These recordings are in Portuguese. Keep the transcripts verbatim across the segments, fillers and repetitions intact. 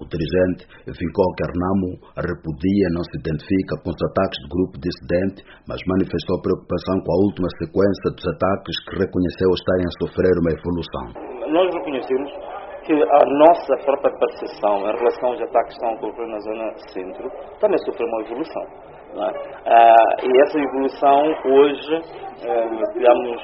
O dirigente ficou que Renamo repudia, não se identifica com os ataques do grupo dissidente, mas manifestou preocupação com a última sequência dos ataques que reconheceu estarem a sofrer uma evolução. Nós reconhecemos que a nossa própria percepção em relação aos ataques que estão a ocorrer na zona centro também sofreu uma evolução. Não é? ah, e essa evolução hoje, eh, digamos,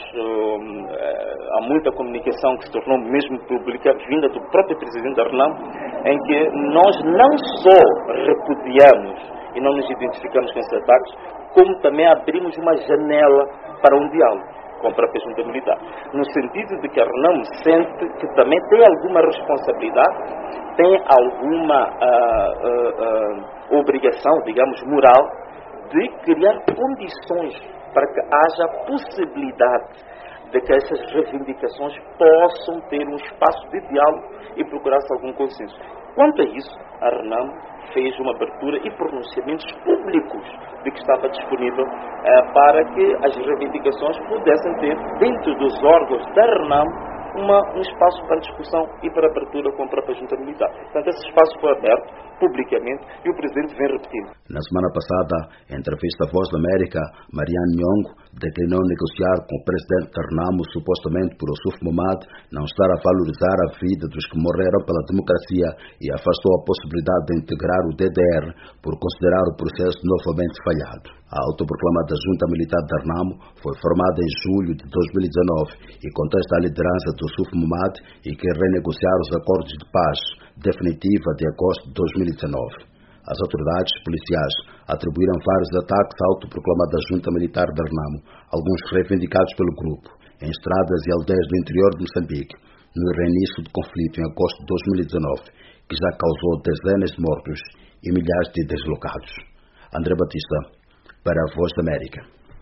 eh, há muita comunicação que se tornou mesmo pública, vinda do próprio presidente da Renamo, em que nós não só repudiamos e não nos identificamos com esses ataques, como também abrimos uma janela para um diálogo com a própria junta militar, no sentido de que a Renamo sente que também tem alguma responsabilidade, tem alguma uh, uh, uh, obrigação, digamos, moral, de criar condições para que haja possibilidade de que essas reivindicações possam ter um espaço de diálogo e procurar-se algum consenso. Quanto a isso, a Renamo fez uma abertura e pronunciamentos públicos de que estava disponível eh, para que as reivindicações pudessem ter, dentro dos órgãos da Renamo, uma, um espaço para discussão e para abertura com a própria junta militar. Portanto, esse espaço foi aberto publicamente e o Presidente vem repetindo. Na semana passada, em entrevista à Voz da América, Mariane Nhongo declinou negociar com o Presidente da Renamo, supostamente por Ossuf Momad não estar a valorizar a vida dos que morreram pela democracia e afastou a possibilidade de integrar o D D R por considerar o processo novamente falhado. A autoproclamada Junta Militar da Renamo foi formada em julho de dois mil e dezenove e contesta a liderança do Ossuf Momad e quer renegociar os acordos de paz definitiva de agosto de dois mil e dezenove. As autoridades policiais atribuíram vários ataques à autoproclamada Junta Militar da Renamo, alguns reivindicados pelo grupo, em estradas e aldeias do interior de Moçambique, no reinício do conflito em agosto de dois mil e dezenove, que já causou dezenas de mortos e milhares de deslocados. André Batista, para a Voz da América.